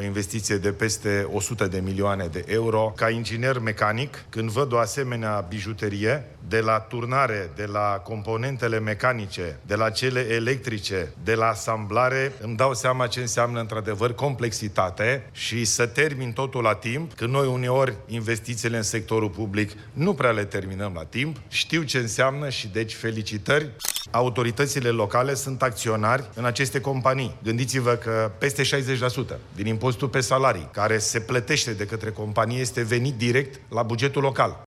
o investiție de peste 100 de milioane de euro. Ca inginer mecanic, când văd o asemenea bijuterie, de la turnare, de la componentele mecanice, de la cele electrice, de la asamblare, îmi dau seama ce înseamnă într-adevăr complexitate și să termin totul la timp, că noi uneori investițiile în sectorul public nu prea le terminăm la timp. Știu ce înseamnă și deci felicitări. Autoritățile locale sunt acționari în aceste companii. Gândiți-vă că peste 60% din impozitul pe salarii care se plătește de către companie este venit direct la bugetul local.